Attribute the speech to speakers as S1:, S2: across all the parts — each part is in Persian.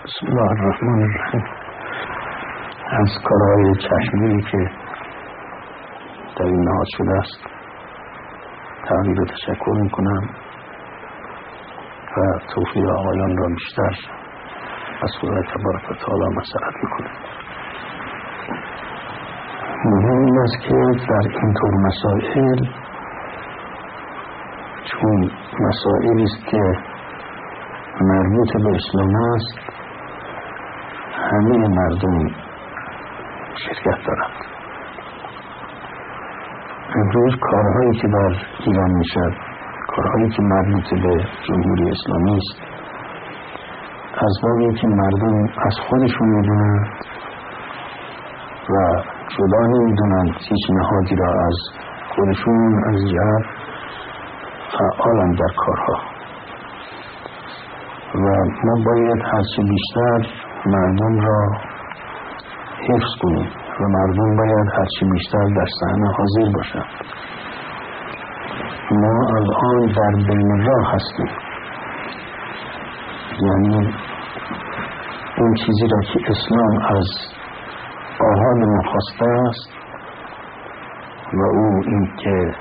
S1: بسم الله الرحمن الرحیم. از کارهای چشمی که در این نهاد شده است تقدیر و تشکر میکنم و توفیق آقایان را بیشتر از خدای تبارک و تعالی مسئلت میکنم. مهم این است که در اینطور مسائل، چون مسائلی است که مربوط به اسلام است، همه مردم شرکت دارند. امروز کارهایی که در ایران میشد، کارهایی که مربوط به جمهوری اسلامی است، از بابی که مردم از خودشون میدونند و جدا نمیدونند هیچ نهادی را از خودشون، از جهت فعالند در کارها و ما باید هرچه بیشتر مردم را حفظ کنیم و مردم باید هرچی بیشتر در صحنه حاضر باشند. ما الان در بین راه هستیم، یعنی اون چیزی را که اسلام از آحاد ما خواسته است و او این که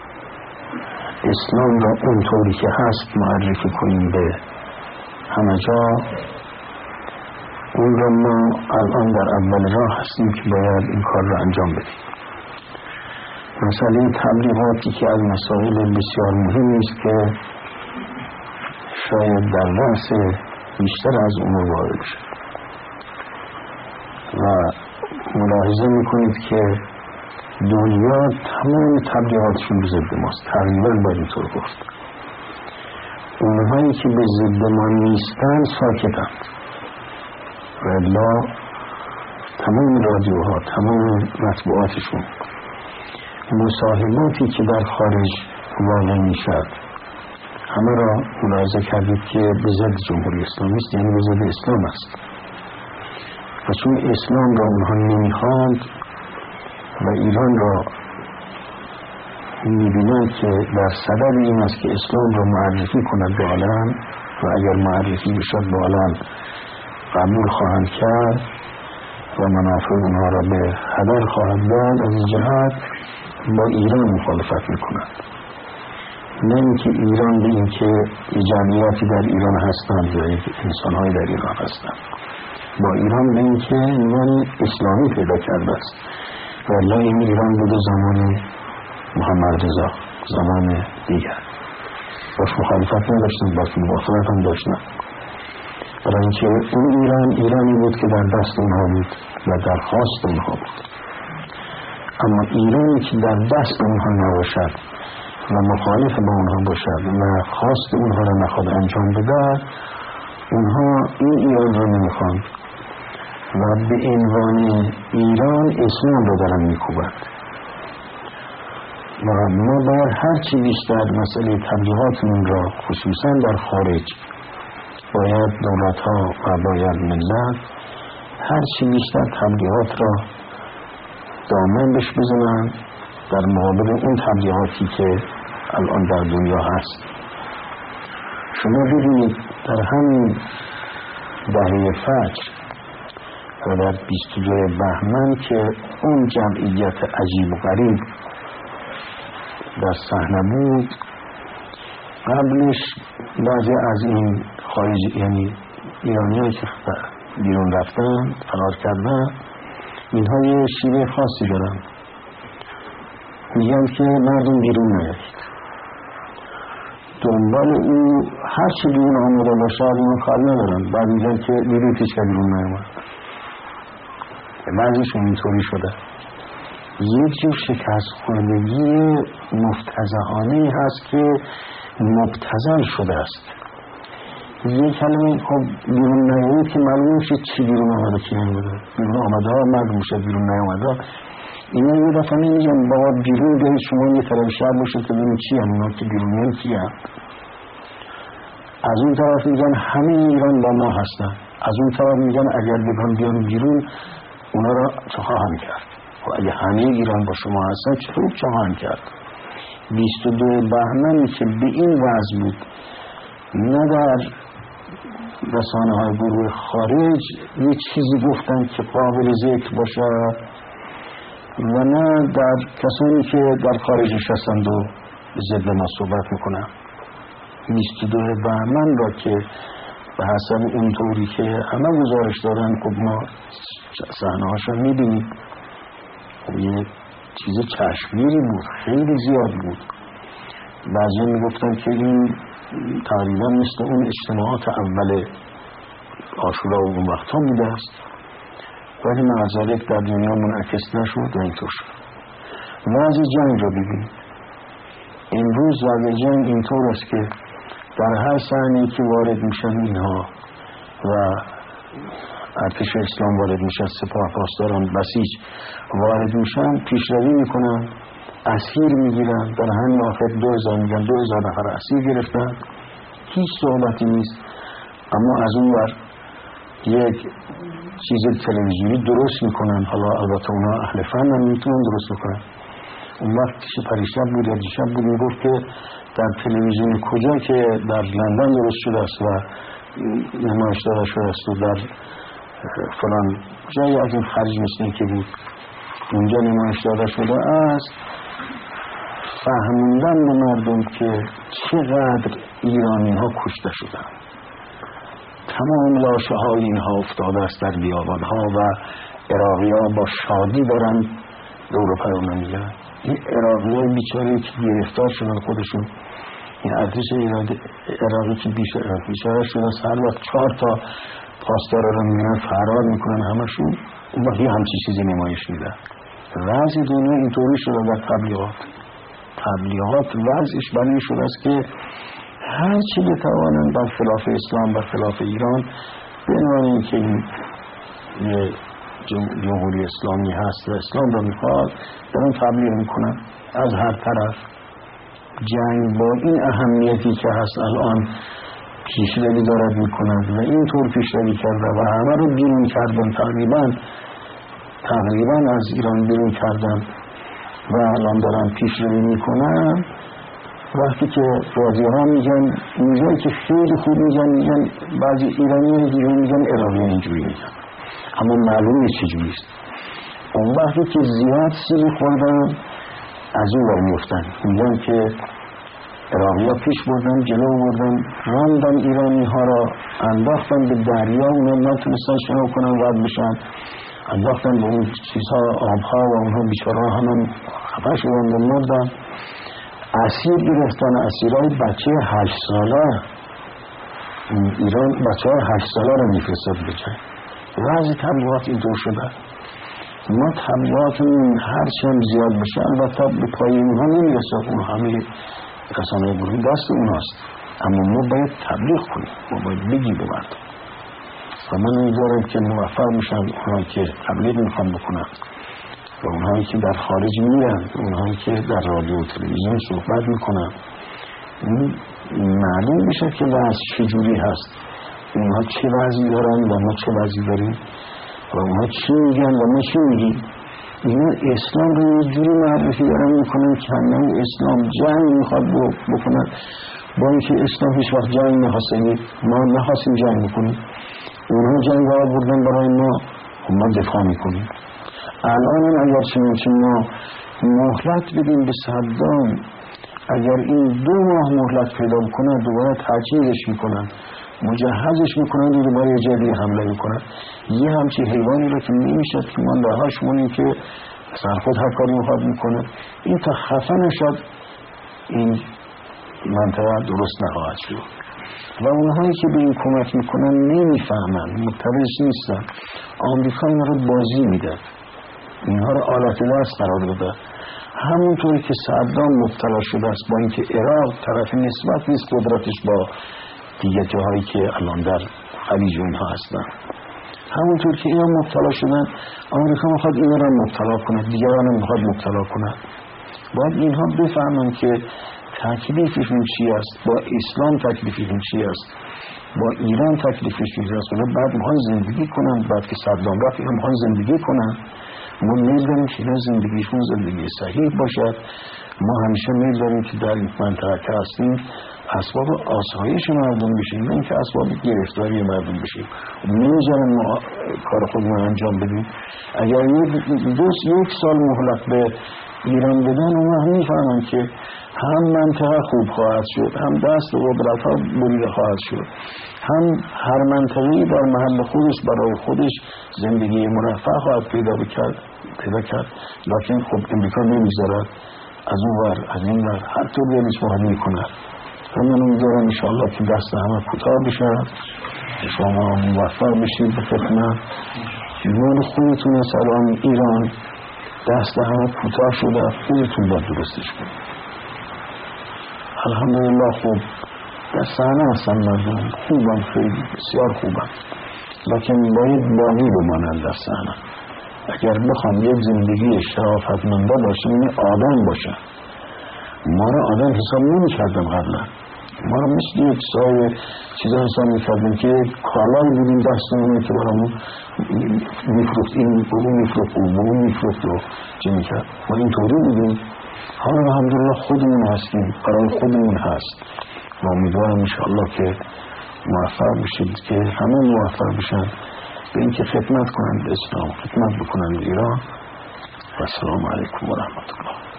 S1: اسلام را اونطوری که هست معرفی کنیم به همه جا، اون را ما الان در اول راه هستیم که باید این کار را انجام بدیم. مسئله تبلیغاتی که از مسائل بسیار مهمی است که شاید در رأس بیشتر از امور وارد بشه و ملاحظه میکنید که دنیا تمام تبلیغاتشون به ضد ماست. تقریبا باید اینطور گفت. اونهایی که به ضد ما نیستند ساکتند و الا تمام رادیوها، تمام مطبوعاتشون، مصاحباتی که در خارج واقع میشد، همه را ملاحظه کردید که به ضد جمهوری اسلامی است، یعنی به ضد اسلام است. و چون اسلام را اونها نمیخواند و ایران را میبینند که در صدد این است که اسلام را معرفی کند به عالم و اگر معرفی بشد به عالم قبول خواهند کرد و منافع اونها را به هدر خواهند داد، از این جهت با ایران مخالفت میکنند. نه اینکه ایران به این که جمعیتی در ایران هستند یا انسان‌های در ایران هستند، با ایران به این که ایران اسلامی پیدا کرده است و لا این ایران بوده زمان محمد رضا، زمان دیگر باش مخالفت نداشتند، باش موافقت هم داشتند، برای اینکه اون ایران ایرانی بود که در دست اونها بود و در خواست اونها بود. اما ایرانی که در دست اونها نباشد و مخالف با اونها باشد و خواست اونها را نخواد انجام بده، اونها این ایران را نمیخواند و به عنوان ایران اسلام را دارن میکوبند. و ما باید هرچی بیشتر مسئله تبلیغاتمون را خصوصا در خارج، باید دولت ها و باید ملت هرچی بیشتر تبلیغات را دامن بهش بزنن در مقابل اون تبلیغاتی که الان در دنیا هست. شما ببینید در همین دهه فجر و در 22 بهمن که اون جمعیت عجیب و غریب در صحنه بود، قبلش بعضی از این خارجی، یعنی ایرانی‌هایی که بیرون رفتن، فرار کردن، اینها یه شیوه خاصی دارن، میگن که مردم بیرون نیایید، دنبال او هرچی بیرون آمده باشه اینا کار ندارن، بعد میگن که بیرون پیش که بیرون نیامد. بعضیشون اینطوری شده. یک جور شکست خوردگی مفتضحانه هست که مبتذل شده است. یک کلمه خب بیرون نیامد که معلوم میشه چی بیرون آمده چی نیامده. بیرون آمده ها معلوم میشه، بیرون نیامده. اینا یه دفعه نمیگن بابا بیرون بیایید شما یه طرف شهر باشید که ببینید چی هم، اونا که بیرونیان کی هم. از اون طرف میگن همه ایران با ما هستن، از اون طرف میگن اگر بگن بیان بیرون اونا را چه خواهند کرد. و اگه همه ایران با شما هستن چطور چه خواهند کرد. 22 بهمنی که به این وضع بود، نه در رسانه‌های گروه خارج یه چیزی گفتن که قابل ذکر باشه و نه در کسانی که در خارج نشستند و ضد ما صحبت میکنن. 22 بهمن را که به حسب اون طوری که همه گزارش دارن خب ما صحنه‌هاش رو میبینیم، خب یه چیز چشمگیری بود، خیلی زیاد بود. بعضی میگفتن که این تقریبا مثل اون اجتماعات اول عاشورا و اون وقت ها بوده است، ولی معذرت در دنیا منعکس نشد و اینطور شد. وضع جنگ را ببینید. امروز وضع جنگ اینطور است که در هر صحنه‌ای که وارد میشن اینها و ارتش اسلام وارد میشن، سپاه پاسداران بسیج وارد میشن، پیشروی میکنن، اسیر میگیرن. در همین آخر 2000 میگن 2000 نفر اسیر گرفتن، هیچ صحبتی نیست. اما از اون ور یک چیز تلویزیونی درست میکنن، حالا البته اونا اهل فن هم میتونن درست میکنن. اون وقت پریشب بود یا دیشب بود میگفت که در تلویزیون کجا که در لندن درست شده است و نمایش داده شده است و در فلان جایی از این خارج مثل که بود اونجا نمایش داده شده است، فهموندن به مردم که چقدر ایرانی ها کشته شدن. تمام لاشه های اینها افتاده است در بیابان ها و عراقی ها با شادی دارن دور پیام میگن. این عراقی های بیچاره که گرفتار شدن خودشون، این ارتش عراقی که بیچاره شدن، هر وقت 4 تا پاسدار رو میگن فرار میکنن همشون، اون وقت همچی چیزی نمایش میدن. وضع دنیا اینطوری شده در تبلیغات وضعش برای شده است که هر چی بتوانند بر خلاف اسلام، بر خلاف ایران، بنابراین که این جمهوری اسلامی هست و اسلام را میخواد دارن تبلیغ میکنن از هر طرف. جنگ با این اهمیتی که هست الان پیشروی دارد میکنند و اینطور پیشروی کرده و همه رو بیرون کردن، تقریبا از ایران بیرون کردن و الان دارن پیشروی میکنن. وقتی که رادیوها میگن اینجایی که خیلی خوب میگن بعضی ایرانی دیگه میگن عراقی اینجوری میگن، اما معلوم نیست چجوریست. اون وقتی که زیاد سیری خوردن از اون ور میفتن، میگن که عراقی ها پیش بردن، جلو بردن، راندن ایرانی ها را، انداختن به دریا، اونا نتونستن شنا کنن رد بشن، انداختن به اون چیزها آبها و اونها بیچاره هم خفه شدن و مردن. اسیر گرفتن، اسیرهای بچه 8 ساله، ایران بچه های 8 ساله رو میفرستد به جنگ. وضع تبلیغات اینطور شده. ما تبلیغاتمون هرچی هم زیاد بشه البته به پای اونها نمیرسه، اون همه رسانه گروهی دست اوناست، اما ما باید تبلیغ کنیم، ما باید بگیم به مردم و من امیدوارم که موفق میشن اونهایی که تبلیغ میخوان بکنن و اونهایی که در خارج میرن، اونهایی که در رادیو و تلویزیون صحبت میکنن، معلوم میشه که وضع چجوری هست، اونها چه وضعی دارن و ما چه وضعی داریم و اونها چی میگن و ما چی میگیم. اینا اسلام رو یه جوری معرفی دارن میکنن که همه اسلام جنگ میخواد بکنن، با اینکه اسلام هیچ وقت جنگ نخواسته، ما نخواستیم جنگ بکنیم، اونها جنگ ها بردن برای ما دفاع میکنیم. الان اگر چنانچه ما مهلت بدیم به صدام، اگر این 2 ماه مهلت پیدا بکنن دوباره تجهیزش میکنن، مجهزش میکنن و دوباره جدی حمله میکنن. یه همچی حیوانی رو که نمیشد که ما لحاش مونیم که سرخود هر کاری میخواد میکنه، این تا خفه نشد این منطقه درست نخواهد شد. و اونهایی که به این کمک میکنن نمیفهمن، متوجه نیستن. آمریکا اینا رو بازی میده، اینها رو آلت دست قرار داده. همونطوری که صدام مبتلا شده است با اینکه عراق طرف نسبت نیست قدرتش با دیگه جاهایی که الان در خلیج و اینها هستن، همونطور که اینا مبتلا شدن آمریکا میخواد اینا رو مبتلا کنه، دیگران هم میخواد مبتلا کنه. باید اینها بفهمن که تکلیفشون چی است، با اسلام تکلیفشون چی است، با ایران تکلیفشون چی است. و بعد میخوان زندگی کنن، بعد که صدام رفت اینا میخوان زندگی کنن. ما میل داریم که اینا زندگیشون زندگی صحیح باشد. ما همیشه میل داریم که در این منطقه هستیم اسباب آسایش مردم بشیم، نه اینکه اسباب گرفتاری مردم بشیم. نمیذارن ما کار خودمون انجام بدیم. اگر یک سال مهلت به ایران بدن، اون هم میفهمن که هم منطقه خوب خواهد شد، هم دست قدرت ها بریده خواهد شد، هم هر منطقه‌ای در محل خودش برای خودش زندگی مرفه خواهد پیدا کرد. لکن خب امریکا نمیذارد، از اون ور از این ور هر طور دلش مهم میکنه. و من امیدوارم انشاءالله که دست همه کوتاه بشن، شما موفق بشید به خدمت. جنون خودتون است الان ایران دست همه کوتاه شده، خودتون باید درستش کنید. الحمدلله خوب در صحنه هستن مردم، خوبم، خیلی بسیار خوبم، لکن باید باقی بمانند در صحنه. اگر بخوام یک زندگی شرافتمنده باشه، این آدم باشه. ما را آدم حساب نمی کردم قبلا، ما را مثل یک سای چیزا حساب می کردم که کالای بودیم دستمونه که برامون میفروخت، این برون میفروخت، اون میفروخت و چه می کرد. ما اینطوری بودیم. حالا الحمدلله خودمون هستیم، برای خودمون هست. و امیدوارم انشاءالله که موفق بشید، که همه موفق بشن به اینکه خدمت کنند به اسلام، خدمت بکنند به ایران. و السلام علیکم و رحمت الله.